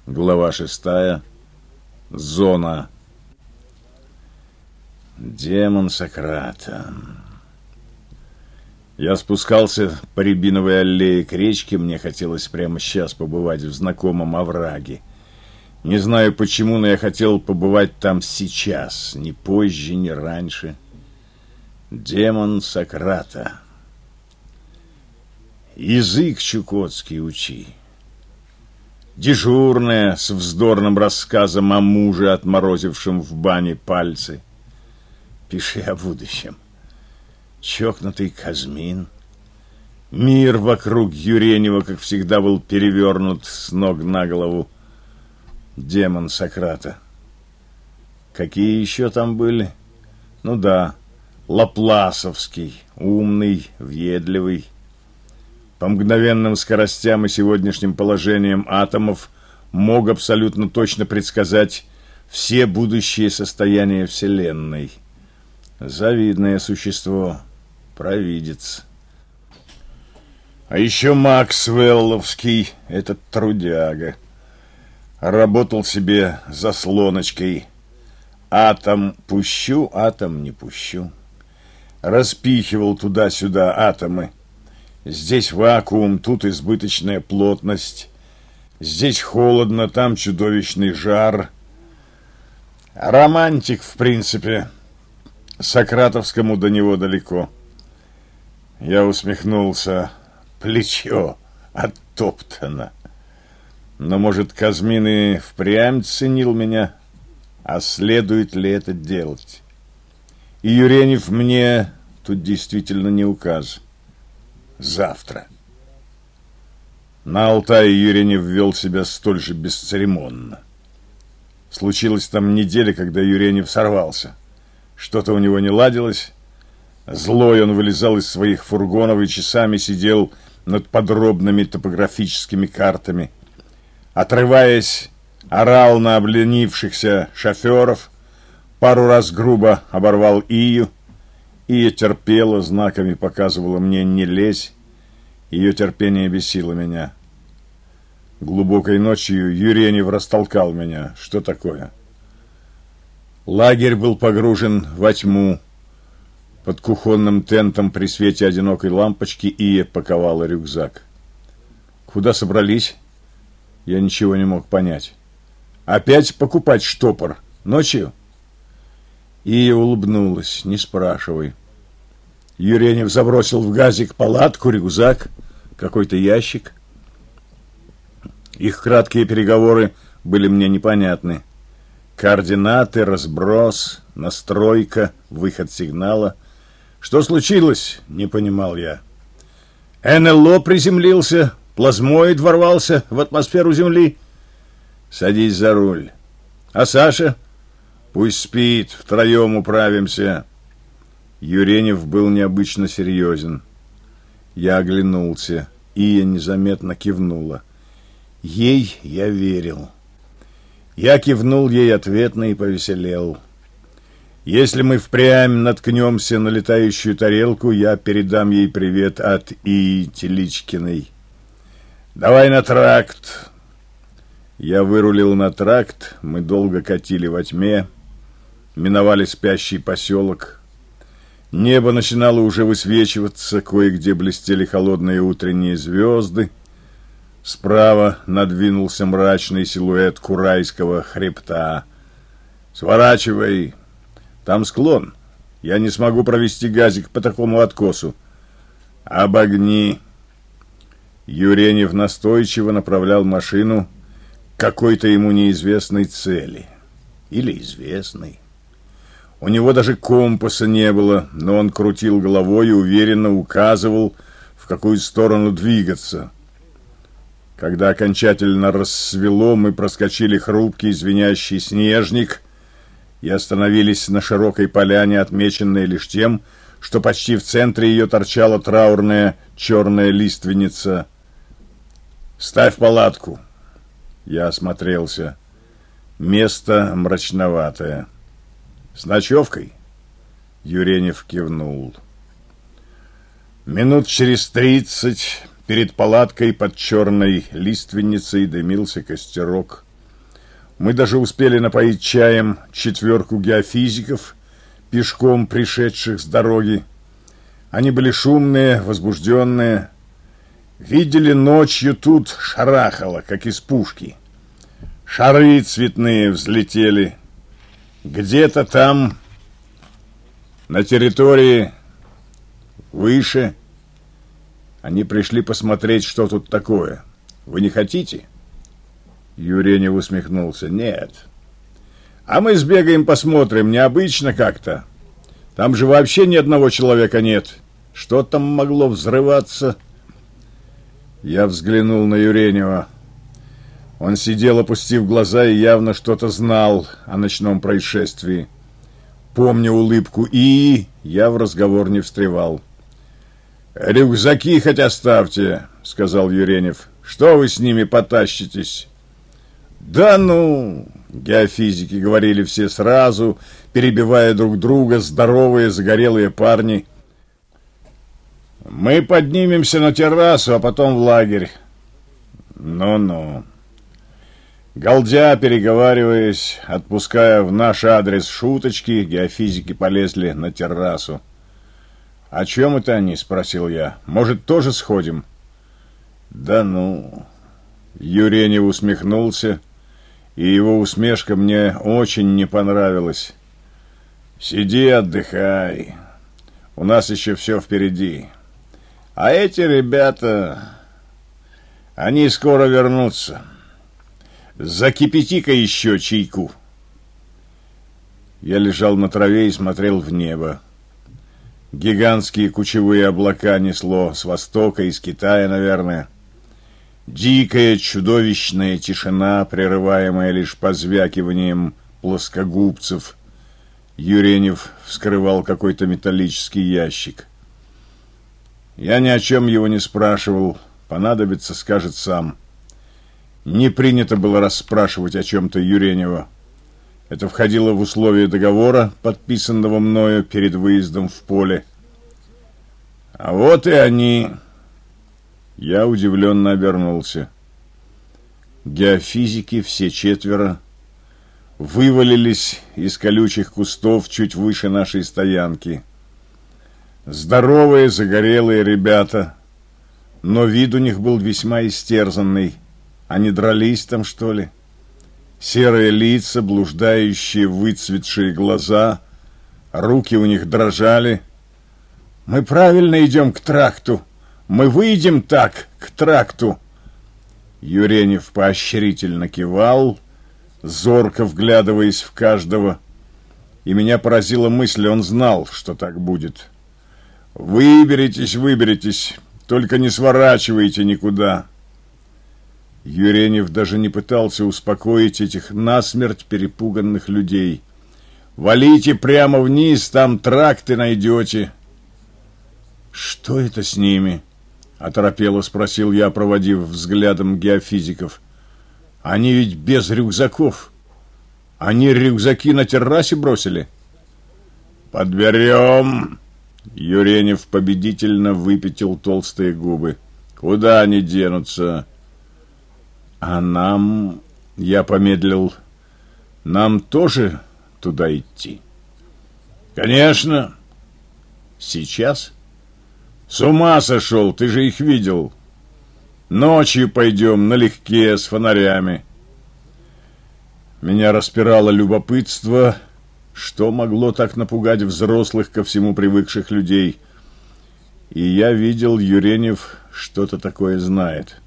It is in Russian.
Глава 6. Зона. Демон Сократа. Я спускался по Рябиновой аллее к речке. Мне хотелось прямо сейчас побывать в знакомом овраге. Не знаю почему, но я хотел побывать там сейчас. Ни позже, ни раньше. Демон Сократа. Язык чукотский учи. Дежурная с вздорным рассказом о муже, отморозившем в бане пальцы. Пиши о будущем. Чокнутый Казмин. Мир вокруг Юренева, как всегда, был перевернут с ног на голову. Демон Сократа. Какие еще там были? Ну да, Лапласовский, умный, въедливый. По мгновенным скоростям и сегодняшним положениям атомов мог абсолютно точно предсказать все будущие состояния Вселенной. Завидное существо, провидец. А еще Максвелловский, этот трудяга. Работал себе заслоночкой. Атом пущу, атом не пущу. Распихивал туда-сюда атомы. Здесь вакуум, тут избыточная плотность. Здесь холодно, там чудовищный жар. Романтик, в принципе. Сократовскому до него далеко. Я усмехнулся. Плечо оттоптано. Но, может, Казмин и впрямь ценил меня? А следует ли это делать? И Юренев мне тут действительно не указ. Завтра. На Алтае Юренев вел себя столь же бесцеремонно. Случилась там неделя, когда Юренев сорвался. Что-то у него не ладилось. Злой он вылезал из своих фургонов и часами сидел над подробными топографическими картами. Отрываясь, орал на обленившихся шоферов, пару раз грубо оборвал Ию. Ия терпела, знаками показывала мне «не лезь». Ее терпение бесило меня. Глубокой ночью Юренев растолкал меня. Что такое? Лагерь был погружен во тьму. Под кухонным тентом при свете одинокой лампочки Ия паковала рюкзак. Куда собрались? Я ничего не мог понять. Опять покупать штопор? Ночью? Ия улыбнулась. Не спрашивай. Юренев забросил в газик палатку, рюкзак, какой-то ящик. Их краткие переговоры были мне непонятны. Координаты, разброс, настройка, выход сигнала. Что случилось? Не понимал я. НЛО приземлился, плазмоид ворвался в атмосферу Земли. Садись за руль. А Саша? Пусть спит, втроем управимся. Юренев был необычно серьезен. Я оглянулся. Ия незаметно кивнула. Ей я верил. Я кивнул ей ответно и повеселел. Если мы впрямь наткнемся на летающую тарелку, я передам ей привет от Ии Теличкиной. Давай на тракт. Я вырулил на тракт. Мы долго катили во тьме. Миновали спящий поселок. Небо начинало уже высвечиваться, кое-где блестели холодные утренние звезды. Справа надвинулся мрачный силуэт Курайского хребта. «Сворачивай! Там склон. Я не смогу провести газик по такому откосу. Обогни!» Юренев настойчиво направлял машину к какой-то ему неизвестной цели. Или известной. У него даже компаса не было, но он крутил головой и уверенно указывал, в какую сторону двигаться. Когда окончательно рассвело, мы проскочили хрупкий звенящий снежник и остановились на широкой поляне, отмеченной лишь тем, что почти в центре ее торчала траурная черная лиственница. «Ставь палатку!» Я осмотрелся. Место мрачноватое. «С ночевкой?» Юренев кивнул. Минут через 30 перед палаткой под черной лиственницей дымился костерок. Мы даже успели напоить чаем 4 геофизиков, пешком пришедших с дороги. Они были шумные, возбужденные. Видели, ночью тут шарахало, как из пушки. Шары цветные взлетели. Где-то там, на территории выше, они пришли посмотреть, что тут такое. Вы не хотите? Юренев усмехнулся. Нет. А мы сбегаем, посмотрим. Необычно как-то. Там же вообще ни одного человека нет. Что там могло взрываться? Я взглянул на Юренева. Он сидел, опустив глаза, и явно что-то знал о ночном происшествии. Помня улыбку я в разговор не встревал. «Рюкзаки хоть оставьте», — сказал Юренев. «Что вы с ними потащитесь?» «Да ну!» — геофизики говорили все сразу, перебивая друг друга, здоровые, загорелые парни. «Мы поднимемся на террасу, а потом в лагерь». «Ну-ну». Галдя, переговариваясь, отпуская в наш адрес шуточки, геофизики полезли на террасу. «О чем это они?» — спросил я. «Может, тоже сходим?» «Да ну...» Юренев усмехнулся, и его усмешка мне очень не понравилась. «Сиди, отдыхай. У нас еще все впереди. А эти ребята, они скоро вернутся. Закипяти-ка еще чайку». Я лежал на траве и смотрел в небо. Гигантские кучевые облака несло с востока, из Китая, наверное. Дикая, чудовищная тишина, прерываемая лишь позвякиванием плоскогубцев. Юренев вскрывал какой-то металлический ящик. Я ни о чем его не спрашивал. Понадобится, скажет сам. Не принято было расспрашивать о чем-то Юренева. Это входило в условия договора, подписанного мною перед выездом в поле. А вот и они. Я удивленно обернулся. Геофизики, все 4, вывалились из колючих кустов чуть выше нашей стоянки. Здоровые, загорелые ребята, но вид у них был весьма истерзанный. Они дрались там, что ли? Серые лица, блуждающие, выцветшие глаза, руки у них дрожали. «Мы правильно идем к тракту. Мы выйдем так, к тракту». Юренев поощрительно кивал, зорко вглядываясь в каждого. И меня поразила мысль, он знал, что так будет. «Выберитесь, выберитесь, только не сворачивайте никуда». Юренев даже не пытался успокоить этих насмерть перепуганных людей. «Валите прямо вниз, там тракты найдете». «Что это с ними?» — оторопело спросил я, проводив взглядом геофизиков. «Они ведь без рюкзаков. Они рюкзаки на террасе бросили». «Подберем!» — Юренев победительно выпятил толстые губы. «Куда они денутся?» «А нам...» — я помедлил. «Нам тоже туда идти?» «Конечно!» «Сейчас?» «С ума сошел, ты же их видел. Ночью пойдем, налегке, с фонарями». Меня распирало любопытство, что могло так напугать взрослых, ко всему привыкших людей. И я видел, Юренев что-то такое знает.